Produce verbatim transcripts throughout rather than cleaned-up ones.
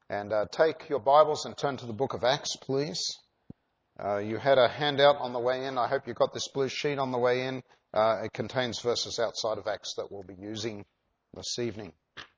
And uh, take your Bibles and turn to the book of Acts, please. Uh, you had a handout on the way in. I hope you got this blue sheet on the way in. Uh, it contains verses outside of Acts that we'll be using this evening.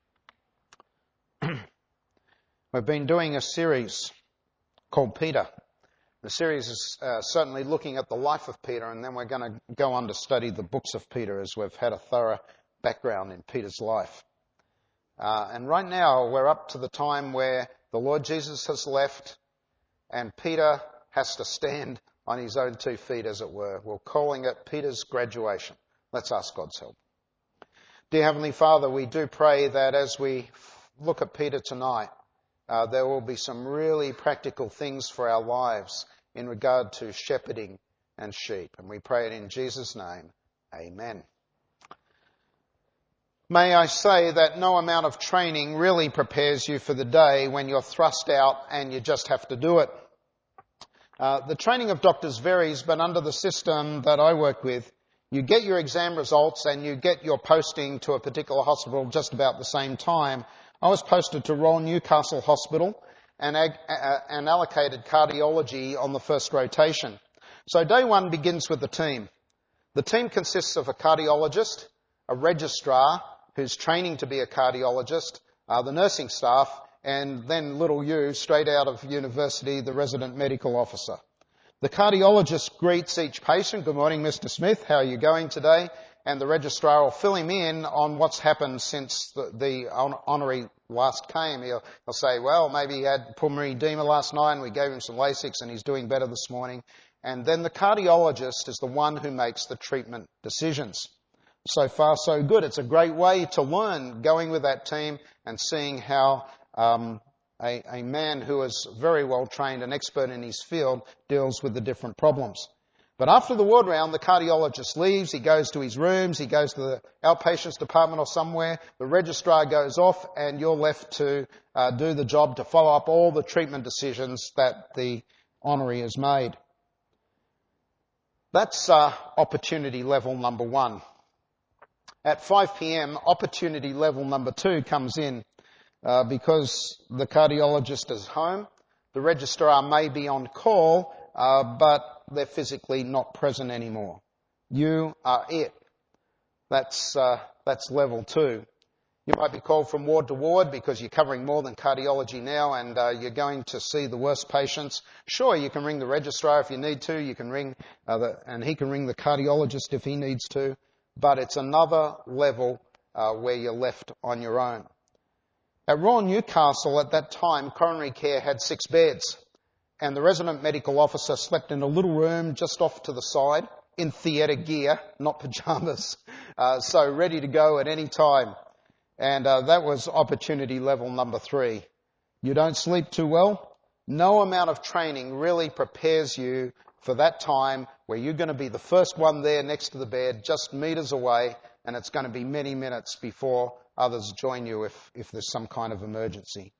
We've been doing a series called Peter. The series is uh, certainly looking at the life of Peter, and then we're going to go on to study the books of Peter as we've had a thorough background in Peter's life. Uh, and right now we're up to the time where the Lord Jesus has left and Peter has to stand on his own two feet, as it were. We're calling it Peter's graduation. Let's ask God's help. Dear Heavenly Father, we do pray that as we look at Peter tonight, uh, there will be some really practical things for our lives in regard to shepherding and sheep. And we pray it in Jesus' name. Amen. May I say that no amount of training really prepares you for the day when you're thrust out and you just have to do it. Uh, the training of doctors varies, but under the system that I work with, you get your exam results and you get your posting to a particular hospital just about the same time. I was posted to Royal Newcastle Hospital and, ag- uh, and allocated cardiology on the first rotation. So day one begins with the team. The team consists of a cardiologist, a registrar, who's training to be a cardiologist, uh, the nursing staff, and then little you, straight out of university, the resident medical officer. The cardiologist greets each patient. Good morning, Mister Smith. How are you going today? And the registrar will fill him in on what's happened since the, the honorary last came. He'll, he'll say, well, maybe he had pulmonary edema last night and we gave him some Lasix and he's doing better this morning. And then the cardiologist is the one who makes the treatment decisions. So far, so good. It's a great way to learn, going with that team and seeing how um, a, a man who is very well trained and expert in his field deals with the different problems. But after the ward round, the cardiologist leaves. He goes to his rooms. He goes to the outpatients department or somewhere. The registrar goes off, and you're left to uh, do the job to follow up all the treatment decisions that the honorary has made. That's uh, opportunity level number one. At five p.m, opportunity level number two comes in uh, because the cardiologist is home. The registrar may be on call, uh, but they're physically not present anymore. You are it. That's uh, that's level two. You might be called from ward to ward because you're covering more than cardiology now, and uh, you're going to see the worst patients. Sure, you can ring the registrar if you need to. You can ring, uh, the, and he can ring the cardiologist if he needs to. But it's another level uh, where you're left on your own. At Royal Newcastle at that time, coronary care had six beds, and the resident medical officer slept in a little room just off to the side in theatre gear, not pyjamas, uh, so ready to go at any time. And uh, that was opportunity level number three. You don't sleep too well? No amount of training really prepares you for that time where you're going to be the first one there next to the bed, just meters away, and it's going to be many minutes before others join you if, if there's some kind of emergency.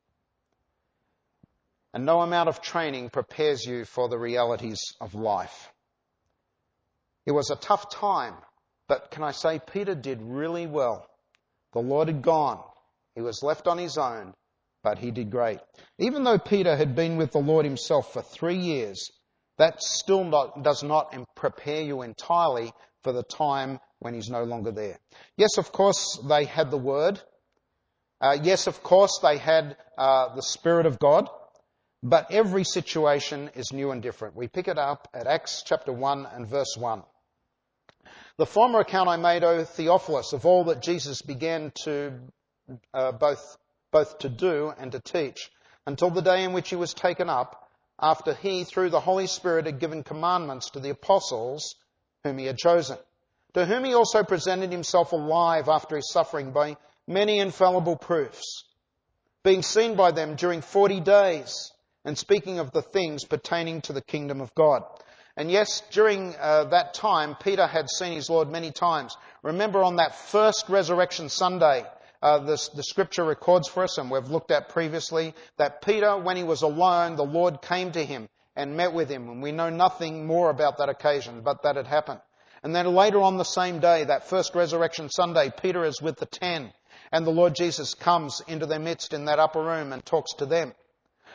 And no amount of training prepares you for the realities of life. It was a tough time, but can I say Peter did really well. The Lord had gone. He was left on his own, but he did great. Even though Peter had been with the Lord himself for three years, that still not, does not prepare you entirely for the time when he's no longer there. Yes, of course, they had the Word. Uh, yes, of course, they had uh, the Spirit of God. But every situation is new and different. We pick it up at Acts chapter one and verse one. The former account I made, O Theophilus, of all that Jesus began to uh, both, both to do and to teach, until the day in which he was taken up, after he, through the Holy Spirit, had given commandments to the apostles whom he had chosen, to whom he also presented himself alive after his suffering by many infallible proofs, being seen by them during forty days, and speaking of the things pertaining to the kingdom of God. And yes, during uh, that time, Peter had seen his Lord many times. Remember on that first Resurrection Sunday, Uh, this, the scripture records for us, and we've looked at previously, that Peter, when he was alone, the Lord came to him and met with him. And we know nothing more about that occasion, but that it happened. And then later on the same day, that first Resurrection Sunday, Peter is with the ten. And the Lord Jesus comes into their midst in that upper room and talks to them.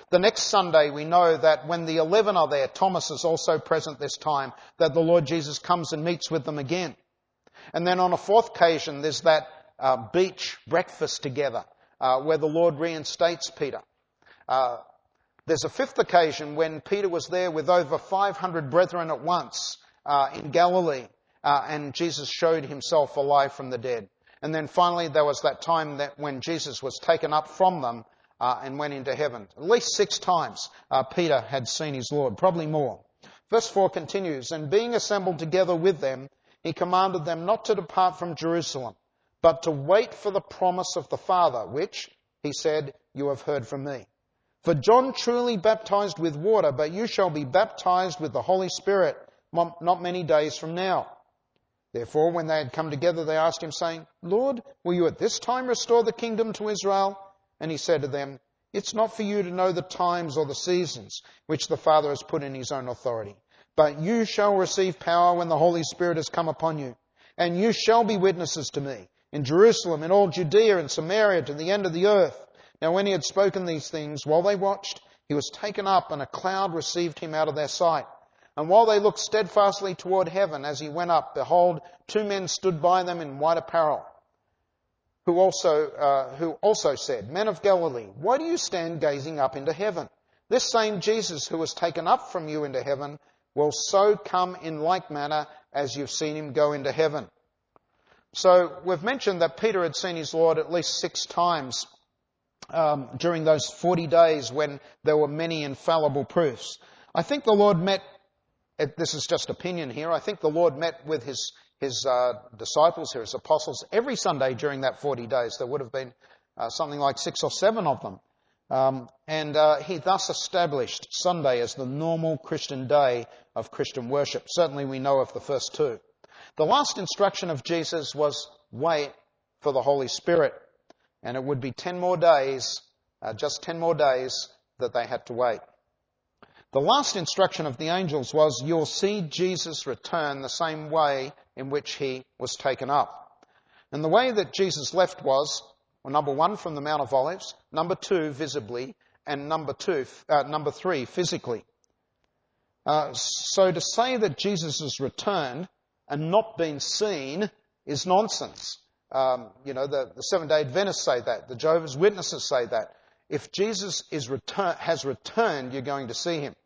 The next Sunday, we know that when the eleven are there, Thomas is also present this time, that the Lord Jesus comes and meets with them again. And then on a fourth occasion, there's that uh, beach breakfast together, uh, where the Lord reinstates Peter. Uh, there's a fifth occasion when Peter was there with over five hundred brethren at once uh, in Galilee, uh, and Jesus showed himself alive from the dead. And then finally, there was that time that when Jesus was taken up from them uh, and went into heaven. At least six times uh, Peter had seen his Lord, probably more. Verse four continues, and being assembled together with them, he commanded them not to depart from Jerusalem, but to wait for the promise of the Father, which, he said, you have heard from me. For John truly baptized with water, but you shall be baptized with the Holy Spirit not many days from now. Therefore, when they had come together, they asked him, saying, Lord, will you at this time restore the kingdom to Israel? And he said to them, it's not for you to know the times or the seasons which the Father has put in his own authority. But you shall receive power when the Holy Spirit has come upon you. And you shall be witnesses to me in Jerusalem, in all Judea and Samaria, to the end of the earth. Now when he had spoken these things, while they watched, he was taken up, and a cloud received him out of their sight. And while they looked steadfastly toward heaven as he went up, behold, two men stood by them in white apparel, who also, uh, who also said, Men of Galilee, why do you stand gazing up into heaven? This same Jesus who was taken up from you into heaven will so come in like manner as you've seen him go into heaven. So we've mentioned that Peter had seen his Lord at least six times um, during those forty days when there were many infallible proofs. I think the Lord met, this is just opinion here, I think the Lord met with his, his uh, disciples, his apostles, every Sunday during that forty days. There would have been uh, something like six or seven of them. Um, and uh, he thus established Sunday as the normal Christian day of Christian worship. Certainly we know of the first two. The last instruction of Jesus was wait for the Holy Spirit. And it would be ten more days, uh, just ten more days that they had to wait. The last instruction of the angels was, you'll see Jesus return the same way in which he was taken up. And the way that Jesus left was, well, number one, from the Mount of Olives, number two, visibly, and number two, uh, number three, physically. Uh, so to say that Jesus has returned and not been seen is nonsense. Um, you know, the, the Seventh-day Adventists say that. The Jehovah's Witnesses say that. If Jesus is return, has returned, you're going to see him.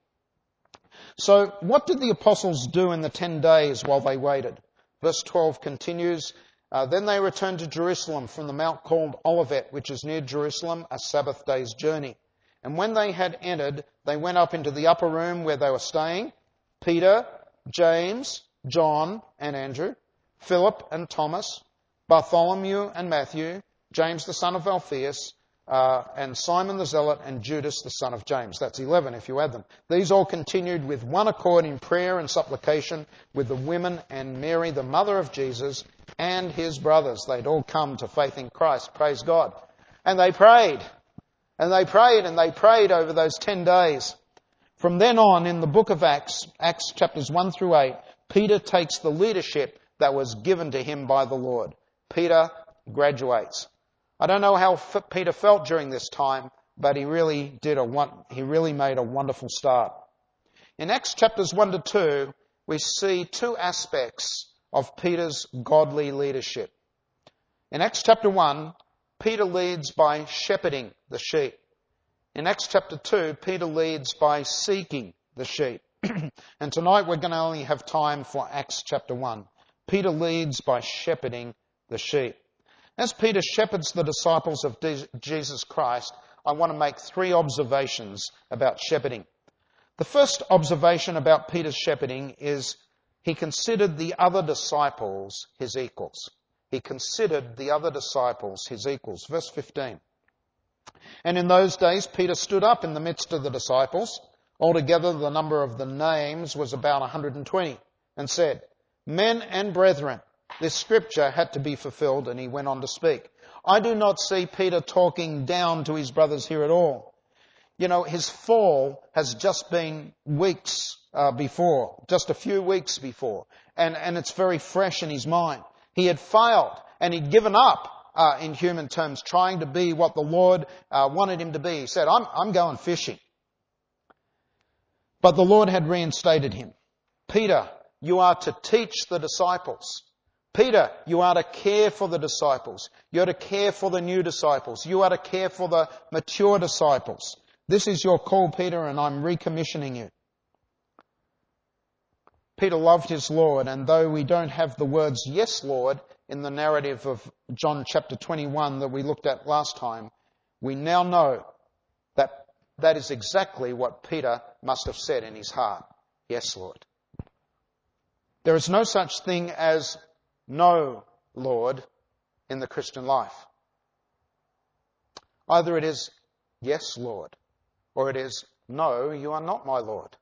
So what did the apostles do in the ten days while they waited? Verse twelve continues, uh, Then they returned to Jerusalem from the mount called Olivet, which is near Jerusalem, a Sabbath day's journey. And when they had entered, they went up into the upper room where they were staying, Peter, James, John and Andrew, Philip and Thomas, Bartholomew and Matthew, James the son of Alphaeus, uh, and Simon the Zealot, and Judas the son of James. That's eleven if you add them. These all continued with one accord in prayer and supplication with the women and Mary, the mother of Jesus, and his brothers. They'd all come to faith in Christ. Praise God. And they prayed. And they prayed and they prayed over those ten days. From then on, in the book of Acts, Acts chapters one through eight, Peter takes the leadership that was given to him by the Lord. Peter graduates. I don't know how F- Peter felt during this time, but he really did a he really made a wonderful start. In Acts chapters one to two, we see two aspects of Peter's godly leadership. In Acts chapter one, Peter leads by shepherding the sheep. In Acts chapter two, Peter leads by seeking the sheep. And tonight we're going to only have time for Acts chapter one. Peter leads by shepherding the sheep. As Peter shepherds the disciples of Jesus Christ, I want to make three observations about shepherding. The first observation about Peter's shepherding is he considered the other disciples his equals. He considered the other disciples his equals. Verse fifteen. And in those days Peter stood up in the midst of the disciples. Altogether the number of the names was about one hundred twenty, and said, Men and brethren, this scripture had to be fulfilled, and he went on to speak. I do not see Peter talking down to his brothers here at all. You know, his fall has just been weeks uh, before, just a few weeks before, and, and it's very fresh in his mind. He had failed, and he'd given up, uh, in human terms, trying to be what the Lord uh, wanted him to be. He said, I'm, I'm going fishing. But the Lord had reinstated him. Peter, you are to teach the disciples. Peter, you are to care for the disciples. You are to care for the new disciples. You are to care for the mature disciples. This is your call, Peter, and I'm recommissioning you. Peter loved his Lord, and though we don't have the words, yes, Lord, in the narrative of John chapter twenty-one that we looked at last time, we now know that that is exactly what Peter must have said in his heart. Yes, Lord. There is no such thing as no, Lord, in the Christian life. Either it is, yes, Lord, or it is, no, you are not my Lord.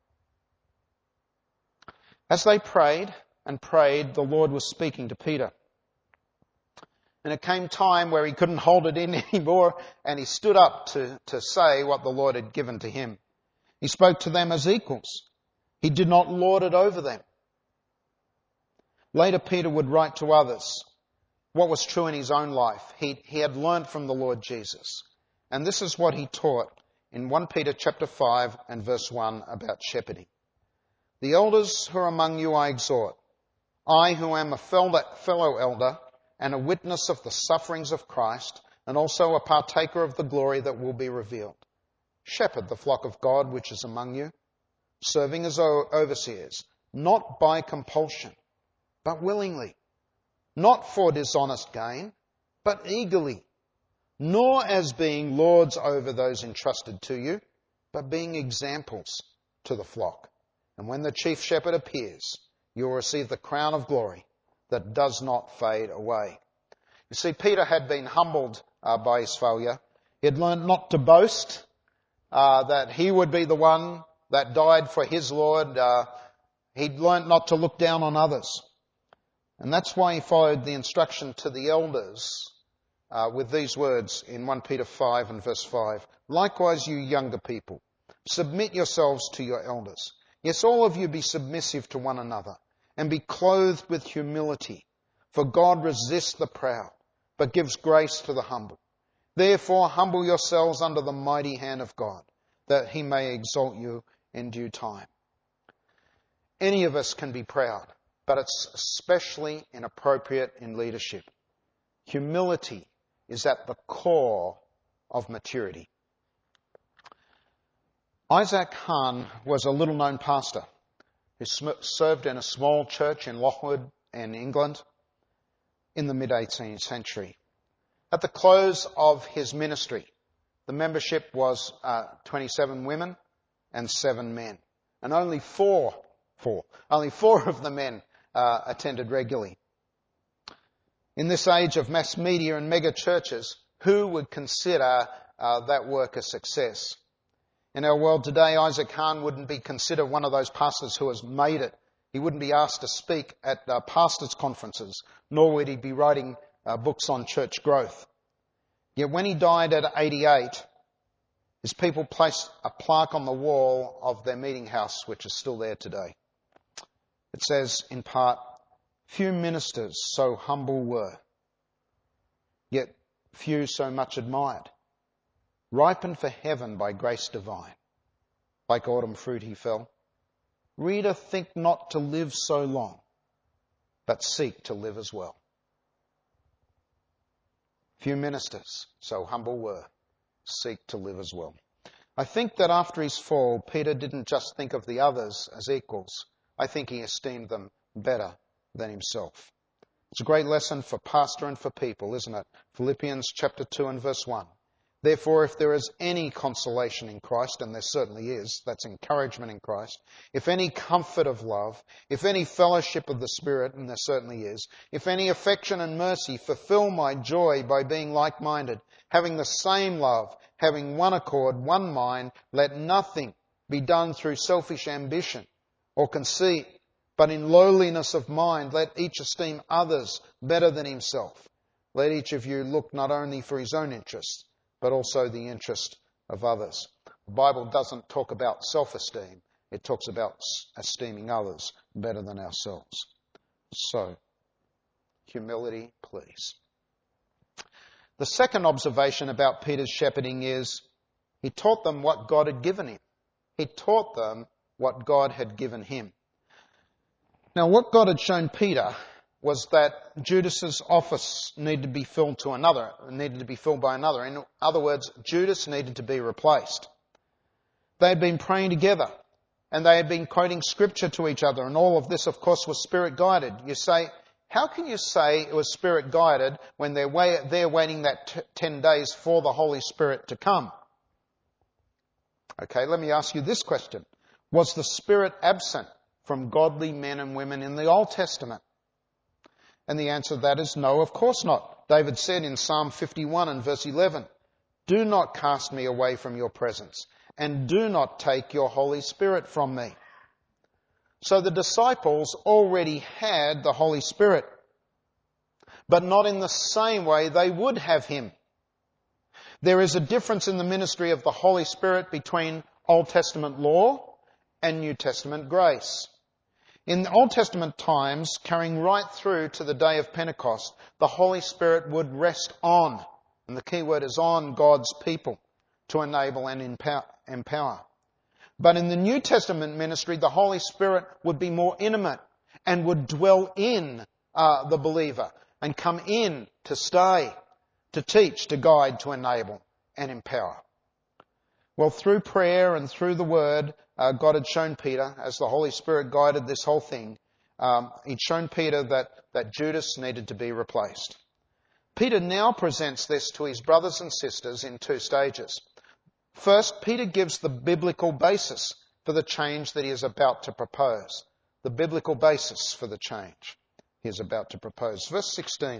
As they prayed and prayed, the Lord was speaking to Peter. And it came time where he couldn't hold it in anymore, and he stood up to, to say what the Lord had given to him. He spoke to them as equals. He did not lord it over them. Later, Peter would write to others what was true in his own life. He, he had learned from the Lord Jesus. And this is what he taught in First Peter chapter five and verse one about shepherding. The elders who are among you I exhort, I who am a fellow elder and a witness of the sufferings of Christ, and also a partaker of the glory that will be revealed. Shepherd the flock of God which is among you, serving as overseers, not by compulsion, but willingly, not for dishonest gain, but eagerly, nor as being lords over those entrusted to you, but being examples to the flock. And when the chief shepherd appears, you will receive the crown of glory that does not fade away. You see, Peter had been humbled uh, by his failure. He had learned not to boast, uh, that he would be the one that died for his Lord. Uh, he'd learned not to look down on others. And that's why he followed the instruction to the elders uh, with these words in First Peter five and verse five. Likewise, you younger people, submit yourselves to your elders. Yes, all of you be submissive to one another and be clothed with humility. For God resists the proud, but gives grace to the humble. Therefore, humble yourselves under the mighty hand of God, that he may exalt you in due time. Any of us can be proud, but it's especially inappropriate in leadership. Humility is at the core of maturity. Isaac Hahn was a little-known pastor who served in a small church in Lochwood in England in the mid-eighteenth century. At the close of his ministry, the membership was uh, twenty-seven women and seven men, and only four, four, only four of the men uh, attended regularly. In this age of mass media and mega churches, who would consider uh, that work a success? In our world today, Isaac Hahn wouldn't be considered one of those pastors who has made it. He wouldn't be asked to speak at uh, pastors' conferences, nor would he be writing uh, books on church growth. Yet when he died at eighty-eight, his people placed a plaque on the wall of their meeting house, which is still there today. It says, in part, few ministers so humble were, yet few so much admired. Ripened for heaven by grace divine. Like autumn fruit he fell. Reader, think not to live so long, but seek to live as well. Few ministers so humble were, seek to live as well. I think that after his fall, Peter didn't just think of the others as equals. I think he esteemed them better than himself. It's a great lesson for pastor and for people, isn't it? Philippians chapter two and verse one. Therefore, if there is any consolation in Christ, and there certainly is, that's encouragement in Christ, if any comfort of love, if any fellowship of the Spirit, and there certainly is, if any affection and mercy, fulfill my joy by being like-minded, having the same love, having one accord, one mind, let nothing be done through selfish ambition or conceit, but in lowliness of mind, let each esteem others better than himself. Let each of you look not only for his own interests, but also the interest of others. The Bible doesn't talk about self-esteem. It talks about esteeming others better than ourselves. So, humility, please. The second observation about Peter's shepherding is he taught them what God had given him. He taught them what God had given him. Now, what God had shown Peter was that Judas's office needed to be filled to another, needed to be filled by another. In other words, Judas needed to be replaced. They had been praying together, and they had been quoting scripture to each other, and all of this, of course, was Spirit-guided. You say, how can you say it was Spirit-guided when they're, way, they're waiting that t- ten days for the Holy Spirit to come? Okay, let me ask you this question. Was the Spirit absent from godly men and women in the Old Testament? And the answer to that is no, of course not. David said in Psalm fifty-one and verse eleven, "Do not cast me away from your presence, and do not take your Holy Spirit from me." So the disciples already had the Holy Spirit, but not in the same way they would have him. There is a difference in the ministry of the Holy Spirit between Old Testament law and New Testament grace. In the Old Testament times, carrying right through to the day of Pentecost, the Holy Spirit would rest on, and the key word is on, God's people to enable and empower. But in the New Testament ministry, the Holy Spirit would be more intimate and would dwell in uh, the believer and come in to stay, to teach, to guide, to enable and empower. Well, through prayer and through the Word, uh, God had shown Peter, as the Holy Spirit guided this whole thing, um, he'd shown Peter that, that Judas needed to be replaced. Peter now presents this to his brothers and sisters in two stages. First, Peter gives the biblical basis for the change that he is about to propose. The biblical basis for the change he is about to propose. Verse sixteen.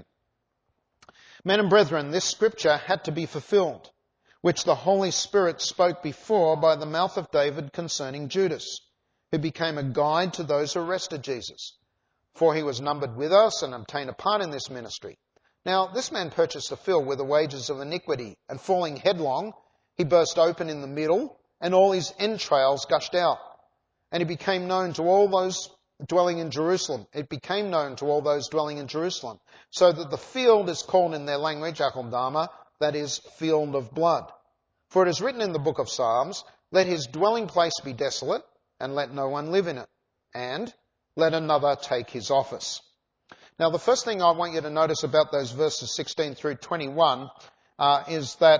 Men and brethren, this scripture had to be fulfilled, which the Holy Spirit spoke before by the mouth of David concerning Judas, who became a guide to those who arrested Jesus. For he was numbered with us and obtained a part in this ministry. Now, this man purchased a field with the wages of iniquity, and falling headlong, he burst open in the middle, and all his entrails gushed out. And he became known to all those dwelling in Jerusalem. It became known to all those dwelling in Jerusalem. So that the field is called in their language, Akeldama, that is, field of blood. For it is written in the book of Psalms, "Let his dwelling place be desolate, and let no one live in it. And let another take his office." Now, the first thing I want you to notice about those verses sixteen through twenty-one uh, is that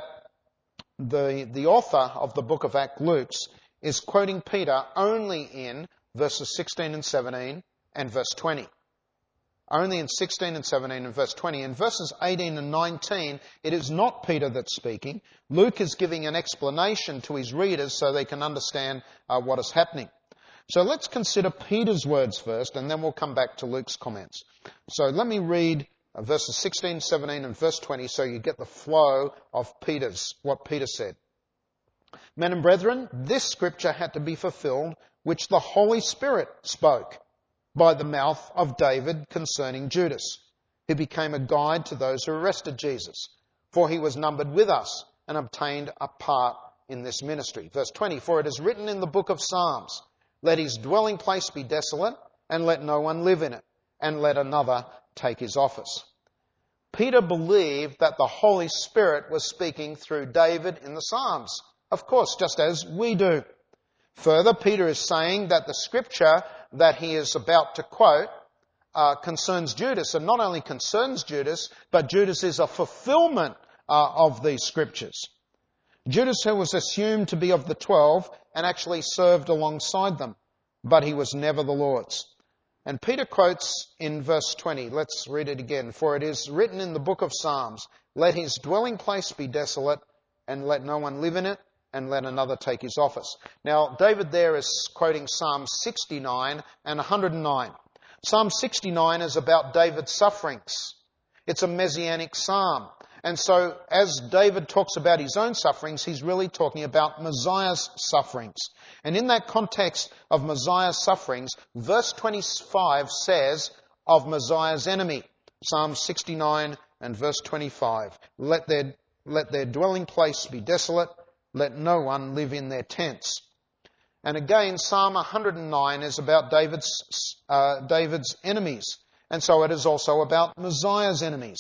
the, the author of the book of Acts, Luke, is quoting Peter only in verses sixteen and seventeen and verse twenty. Only in sixteen and seventeen and verse twenty. In verses eighteen and nineteen, it is not Peter that's speaking. Luke is giving an explanation to his readers so they can understand uh, what is happening. So let's consider Peter's words first, and then we'll come back to Luke's comments. So let me read uh, verses sixteen, seventeen and verse twenty so you get the flow of Peter's, what Peter said. Men and brethren, this scripture had to be fulfilled, which the Holy Spirit spoke by the mouth of David concerning Judas, who became a guide to those who arrested Jesus. For he was numbered with us and obtained a part in this ministry. Verse twenty, for it is written in the book of Psalms, "Let his dwelling place be desolate, and let no one live in it, and let another take his office." Peter believed that the Holy Spirit was speaking through David in the Psalms. Of course, just as we do. Further, Peter is saying that the scripture that he is about to quote uh, concerns Judas, and not only concerns Judas, but Judas is a fulfillment uh, of these scriptures. Judas, who was assumed to be of the twelve and actually served alongside them, but he was never the Lord's. And Peter quotes in verse twenty, let's read it again, "For it is written in the book of Psalms, let his dwelling place be desolate, and let no one live in it, and let another take his office." Now, David there is quoting Psalm sixty-nine and one hundred nine. Psalm sixty-nine is about David's sufferings. It's a messianic psalm. And so, as David talks about his own sufferings, he's really talking about Messiah's sufferings. And in that context of Messiah's sufferings, verse twenty-five says of Messiah's enemy, Psalm sixty-nine and verse twenty-five, let their, let their dwelling place be desolate, let no one live in their tents. And again, Psalm one hundred nine is about David's, uh, David's enemies. And so it is also about Messiah's enemies.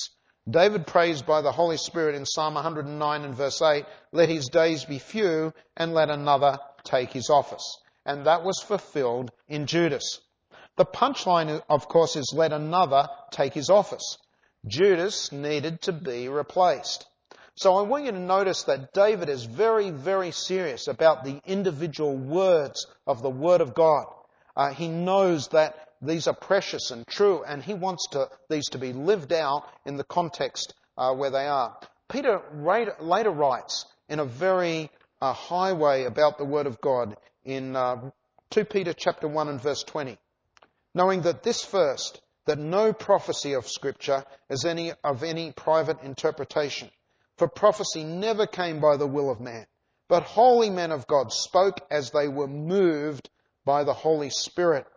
David prays by the Holy Spirit in Psalm one hundred nine and verse eight, let his days be few and let another take his office. And that was fulfilled in Judas. The punchline, of course, is let another take his office. Judas needed to be replaced. So I want you to notice that David is very, very serious about the individual words of the Word of God. Uh, he knows that these are precious and true, and he wants to, these to be lived out in the context uh, where they are. Peter later writes in a very uh, high way about the Word of God in uh, Second Peter chapter one and verse twenty. Knowing that this first, that no prophecy of Scripture is any of any private interpretation. For prophecy never came by the will of man, but holy men of God spoke as they were moved by the Holy Spirit.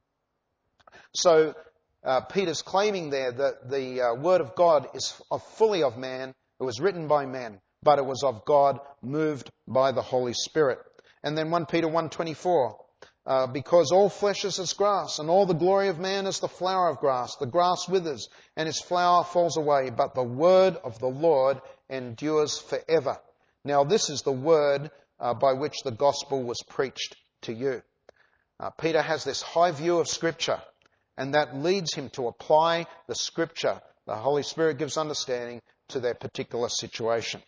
So uh, Peter's claiming there that the uh, Word of God is of, fully of man. It was written by man, but it was of God, moved by the Holy Spirit. And then First Peter one twenty-four. Uh, because all flesh is as grass, and all the glory of man is the flower of grass. The grass withers, and its flower falls away, but the word of the Lord endures forever. Now this is the word uh, by which the gospel was preached to you. Uh, Peter has this high view of Scripture, and that leads him to apply the Scripture. The Holy Spirit gives understanding to their particular situation.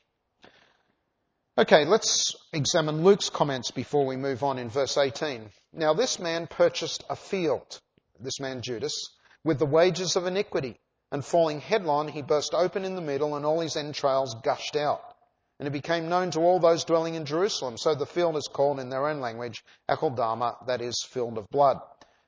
Okay, let's examine Luke's comments before we move on in verse eighteen. Now this man purchased a field, this man Judas, with the wages of iniquity, and falling headlong he burst open in the middle, and all his entrails gushed out. And it became known to all those dwelling in Jerusalem. So the field is called in their own language, Akeldama, that is, field of blood.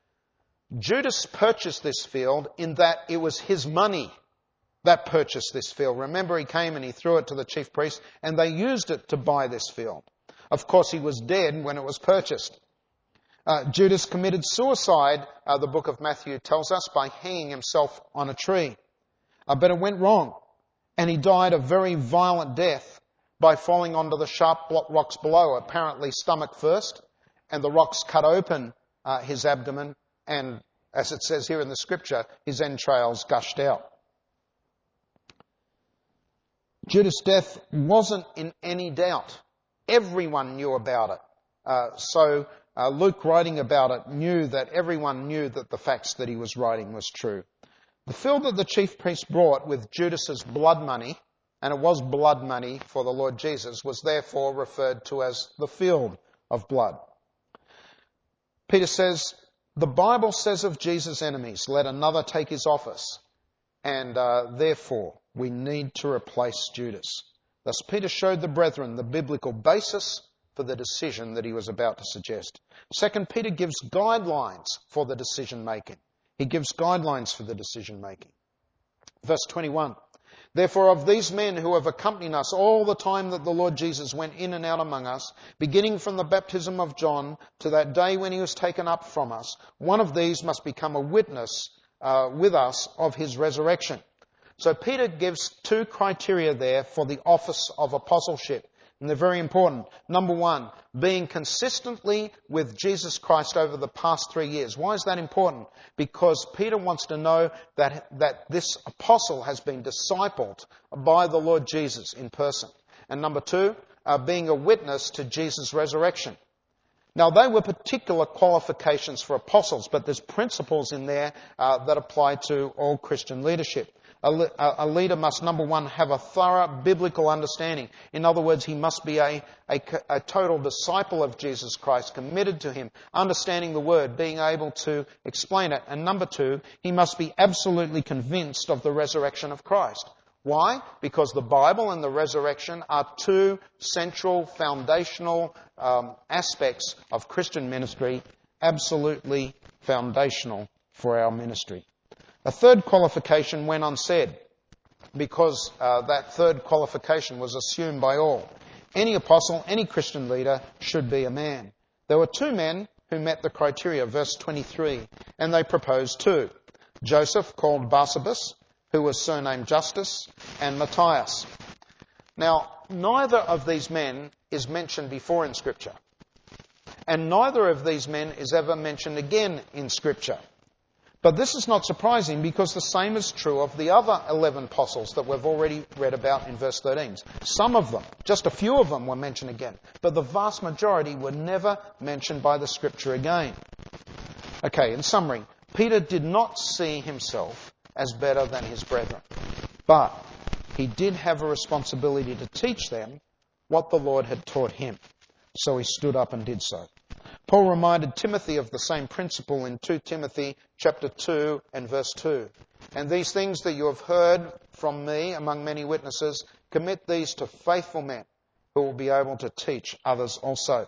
Judas purchased this field in that it was his money that purchased this field. Remember, he came and he threw it to the chief priests, and they used it to buy this field. Of course, he was dead when it was purchased. Uh, Judas committed suicide, uh, the book of Matthew tells us, by hanging himself on a tree. Uh, but it went wrong, and he died a very violent death by falling onto the sharp rocks below, apparently stomach first, and the rocks cut open uh, his abdomen, and as it says here in the scripture, his entrails gushed out. Judas' death wasn't in any doubt. Everyone knew about it. Uh, so uh, Luke, writing about it, knew that everyone knew that the facts that he was writing was true. The field that the chief priest brought with Judas's blood money, and it was blood money for the Lord Jesus, was therefore referred to as the field of blood. Peter says, the Bible says of Jesus' enemies, let another take his office. And uh, therefore, we need to replace Judas. Thus, Peter showed the brethren the biblical basis for the decision that he was about to suggest. Second, Peter gives guidelines for the decision making. He gives guidelines for the decision making. Verse twenty-one. Therefore, of these men who have accompanied us all the time that the Lord Jesus went in and out among us, beginning from the baptism of John to that day when he was taken up from us, one of these must become a witness uh, with us of his resurrection. So Peter gives two criteria there for the office of apostleship, and they're very important. Number one, being consistently with Jesus Christ over the past three years. Why is that important? Because Peter wants to know that, that this apostle has been discipled by the Lord Jesus in person. And number two, uh, being a witness to Jesus' resurrection. Now, they were particular qualifications for apostles, but there's principles in there uh, that apply to all Christian leadership. A, a leader must, number one, have a thorough biblical understanding. In other words, he must be a, a, a total disciple of Jesus Christ, committed to him, understanding the word, being able to explain it. And number two, he must be absolutely convinced of the resurrection of Christ. Why? Because the Bible and the resurrection are two central, foundational um, aspects of Christian ministry, absolutely foundational for our ministry. A third qualification went unsaid because uh, that third qualification was assumed by all. Any apostle, any Christian leader should be a man. There were two men who met the criteria, verse twenty-three, and they proposed two. Joseph, called Barsabas, who was surnamed Justus, and Matthias. Now, neither of these men is mentioned before in Scripture, and neither of these men is ever mentioned again in Scripture. But this is not surprising because the same is true of the other eleven apostles that we've already read about in verse thirteen. Some of them, just a few of them were mentioned again, but the vast majority were never mentioned by the Scripture again. Okay, in summary, Peter did not see himself as better than his brethren, but he did have a responsibility to teach them what the Lord had taught him. So he stood up and did so. Paul reminded Timothy of the same principle in Second Timothy chapter two and verse two. And these things that you have heard from me among many witnesses, commit these to faithful men who will be able to teach others also.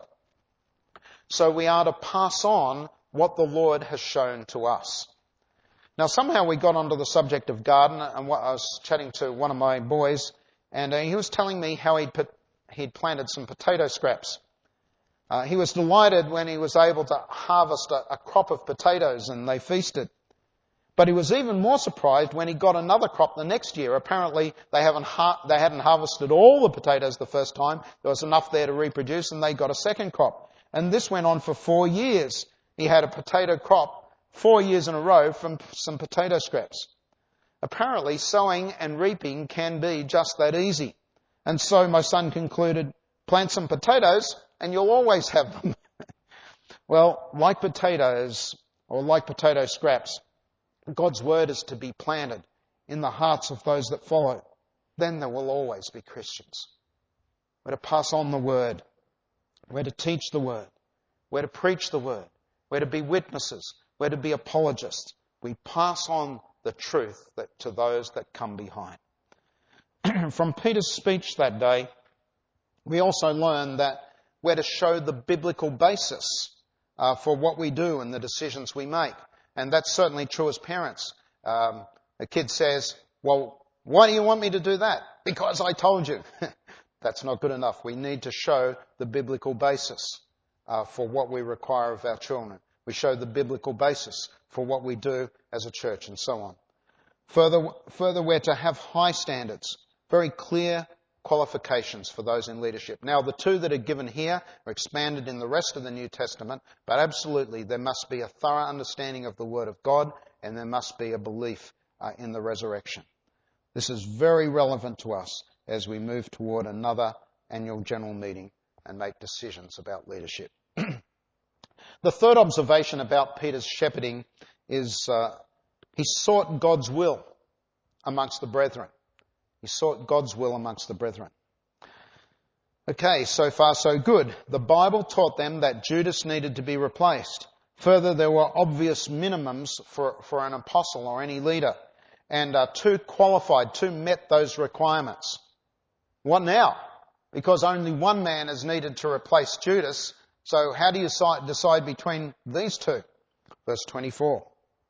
So we are to pass on what the Lord has shown to us. Now somehow we got onto the subject of garden, and I was chatting to one of my boys, and he was telling me how he'd, put, he'd planted some potato scraps. Uh, he was delighted when he was able to harvest a, a crop of potatoes and they feasted. But he was even more surprised when he got another crop the next year. Apparently they, haven't ha- they hadn't harvested all the potatoes the first time. There was enough there to reproduce and they got a second crop. And this went on for four years. He had a potato crop four years in a row from some potato scraps. Apparently sowing and reaping can be just that easy. And so my son concluded, plant some potatoes and you'll always have them. Well, like potatoes, or like potato scraps, God's word is to be planted in the hearts of those that follow. Then there will always be Christians. We're to pass on the word. We're to teach the word. We're to preach the word. We're to be witnesses. We're to be apologists. We pass on the truth that, to those that come behind. From Peter's speech that day, we also learn that we're to show the biblical basis uh, for what we do and the decisions we make. And that's certainly true as parents. Um, a kid says, well, why do you want me to do that? Because I told you. That's not good enough. We need to show the biblical basis uh, for what we require of our children. We show the biblical basis for what we do as a church and so on. Further, further we're to have high standards, very clear qualifications for those in leadership. Now, the two that are given here are expanded in the rest of the New Testament, but absolutely there must be a thorough understanding of the Word of God and there must be a belief uh, in the resurrection. This is very relevant to us as we move toward another annual general meeting and make decisions about leadership. The third observation about Peter's shepherding is uh, he sought God's will amongst the brethren. He sought God's will amongst the brethren. Okay, so far so good. The Bible taught them that Judas needed to be replaced. Further, there were obvious minimums for, for an apostle or any leader. And uh, two qualified, two met those requirements. What now? Because only one man is needed to replace Judas. So how do you decide between these two? Verse twenty-four.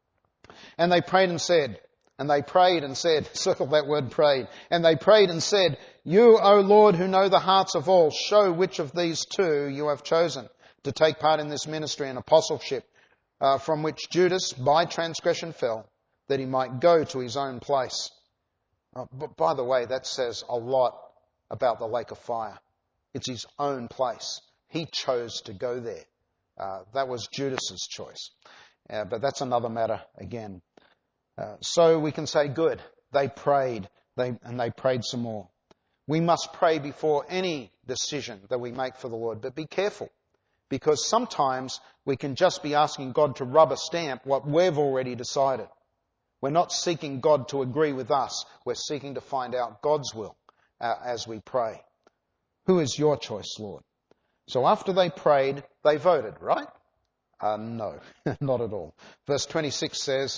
And they prayed and said, and they prayed and said, circle that word prayed, and they prayed and said, you, O Lord, who know the hearts of all, show which of these two you have chosen to take part in this ministry and apostleship, uh, from which Judas by transgression fell, that he might go to his own place. Uh, but by the way, that says a lot about the lake of fire. It's his own place. He chose to go there. Uh, that was Judas's choice. Uh, but that's another matter again. Uh, so we can say, good, they prayed, they, and they prayed some more. We must pray before any decision that we make for the Lord, but be careful, because sometimes we can just be asking God to rubber stamp what we've already decided. We're not seeking God to agree with us, we're seeking to find out God's will uh, as we pray. Who is your choice, Lord? So after they prayed, they voted, right? Uh, no, not at all. Verse twenty-six says,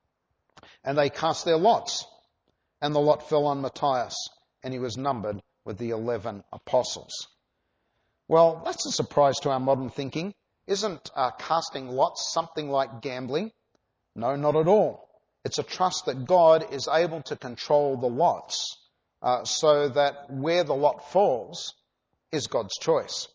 and they cast their lots, and the lot fell on Matthias, and he was numbered with the eleven apostles. Well, that's a surprise to our modern thinking. Isn't uh, casting lots something like gambling? No, not at all. It's a trust that God is able to control the lots uh, so that where the lot falls is God's choice.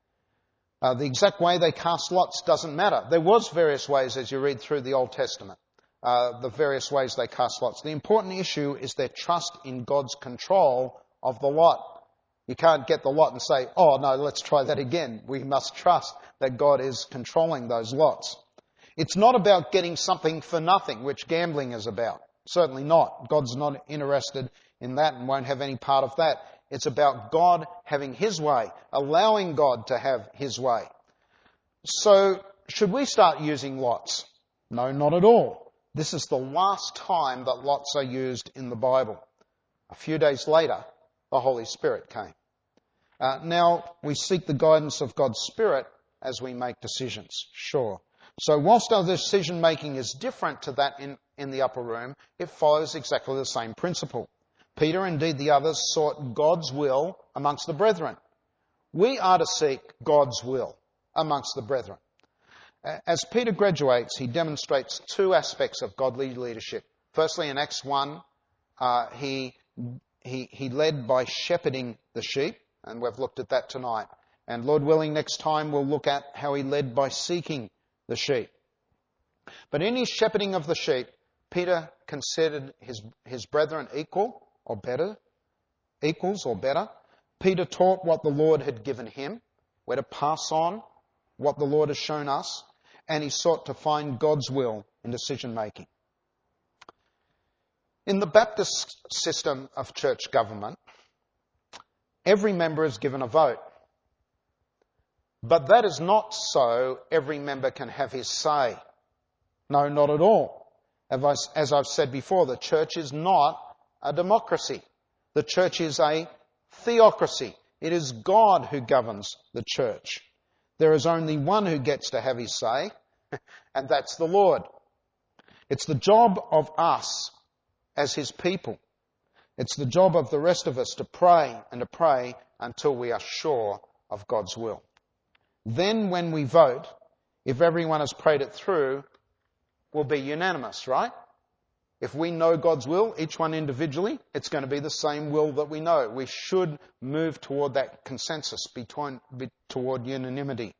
Uh, the exact way they cast lots doesn't matter. There was various ways as you read through the Old Testament. Uh, the various ways they cast lots. The important issue is their trust in God's control of the lot. You can't get the lot and say, oh no, let's try that again. We must trust that God is controlling those lots. It's not about getting something for nothing, which gambling is about. Certainly not. God's not interested in that and won't have any part of that. It's about God having His way, allowing God to have His way. So, should we start using lots? No, not at all. This is the last time that lots are used in the Bible. A few days later, the Holy Spirit came. Uh, now, we seek the guidance of God's Spirit as we make decisions, sure. So whilst our decision making is different to that in, in the upper room, it follows exactly the same principle. Peter, indeed the others, sought God's will amongst the brethren. We are to seek God's will amongst the brethren. As Peter graduates, he demonstrates two aspects of godly leadership. Firstly, in Acts one, uh, he, he, he led by shepherding the sheep, and we've looked at that tonight. And Lord willing, next time we'll look at how he led by seeking the sheep. But in his shepherding of the sheep, Peter considered his, his brethren equal or better, equals or better. Peter taught what the Lord had given him. We're to pass on what the Lord has shown us, and he sought to find God's will in decision making. In the Baptist system of church government, every member is given a vote. But that is not so every member can have his say. No, not at all. As I've said before, the church is not a democracy. The church is a theocracy. It is God who governs the church. There is only one who gets to have his say, and that's the Lord. It's the job of us as his people. It's the job of the rest of us to pray and to pray until we are sure of God's will. Then when we vote, if everyone has prayed it through, we'll be unanimous, right? If we know God's will, each one individually, it's going to be the same will that we know. We should move toward that consensus, between, be, toward unanimity.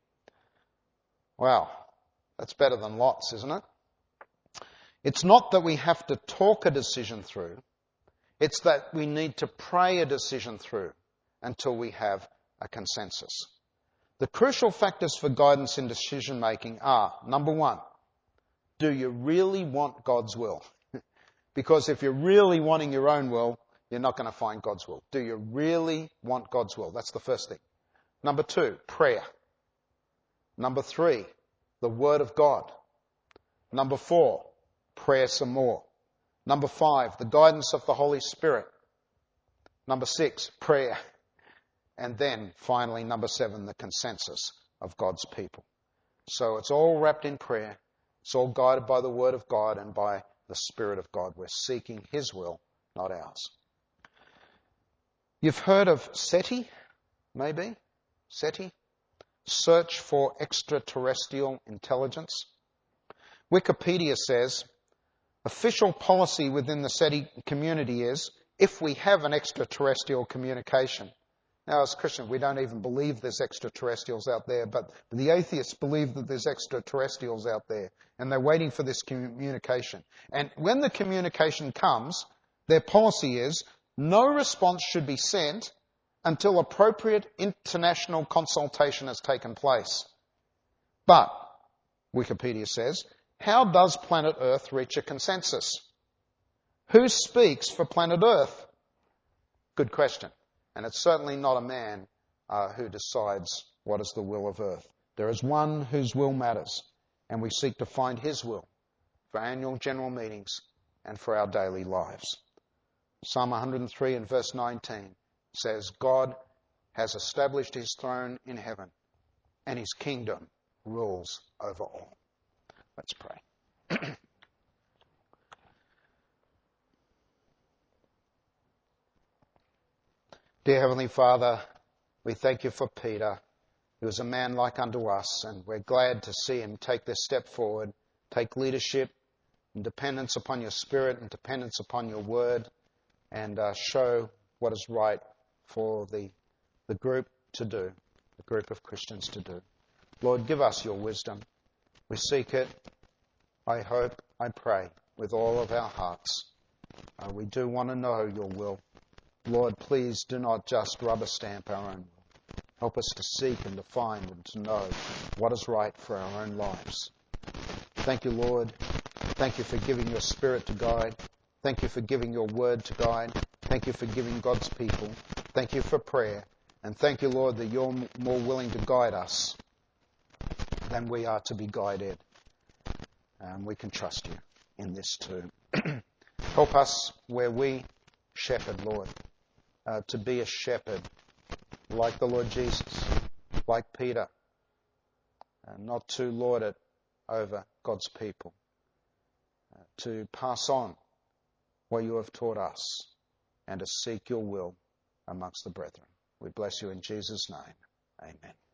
Wow, that's better than lots, isn't it? It's not that we have to talk a decision through. It's that we need to pray a decision through until we have a consensus. The crucial factors for guidance in decision making are, number one, do you really want God's will? Because if you're really wanting your own will, you're not going to find God's will. Do you really want God's will? That's the first thing. Number two, prayer. Number three, the Word of God. Number four, prayer some more. Number five, the guidance of the Holy Spirit. Number six, prayer. And then, finally, number seven, the consensus of God's people. So it's all wrapped in prayer. It's all guided by the Word of God and by the Spirit of God. We're seeking His will, not ours. You've heard of SETI, maybe? SETI? Search for Extraterrestrial Intelligence. Wikipedia says, official policy within the SETI community is, if we have an extraterrestrial communication. Now, as Christians, we don't even believe there's extraterrestrials out there, but the atheists believe that there's extraterrestrials out there, and they're waiting for this communication. And when the communication comes, their policy is no response should be sent until appropriate international consultation has taken place. But, Wikipedia says, how does planet Earth reach a consensus? Who speaks for planet Earth? Good question. And it's certainly not a man uh, who decides what is the will of Earth. There is one whose will matters, and we seek to find his will for annual general meetings and for our daily lives. Psalm one hundred three and verse nineteen says, God has established his throne in heaven, and his kingdom rules over all. Let's pray. Dear Heavenly Father, we thank you for Peter. He was a man like unto us, and we're glad to see him take this step forward, take leadership and dependence upon your Spirit and dependence upon your word, and uh, show what is right for the, the group to do, the group of Christians to do. Lord, give us your wisdom. We seek it, I hope, I pray, with all of our hearts. Uh, we do want to know your will. Lord, please do not just rubber stamp our own will. Help us to seek and to find and to know what is right for our own lives. Thank you, Lord. Thank you for giving your Spirit to guide. Thank you for giving your word to guide. Thank you for giving God's people. Thank you for prayer. And thank you, Lord, that you're more willing to guide us than we are to be guided. And we can trust you in this too. Help us where we shepherd, Lord, uh, to be a shepherd like the Lord Jesus, like Peter, and not to lord it over God's people, uh, to pass on what you have taught us and to seek your will amongst the brethren. We bless you in Jesus' name. Amen.